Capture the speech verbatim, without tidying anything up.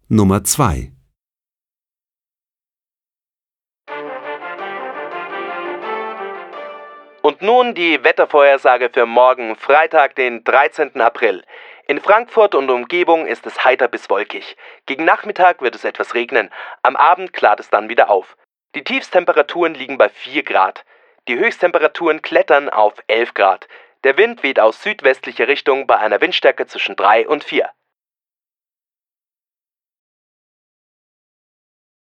Nummer zwei. Und nun die Wettervorhersage für morgen, Freitag, den dreizehnten April. In Frankfurt und Umgebung ist es heiter bis wolkig. Gegen Nachmittag wird es etwas regnen. Am Abend klart es dann wieder auf. Die Tiefstemperaturen liegen bei vier Grad. Die Höchsttemperaturen klettern auf elf Grad. Der Wind weht aus südwestlicher Richtung bei einer Windstärke zwischen drei und vier.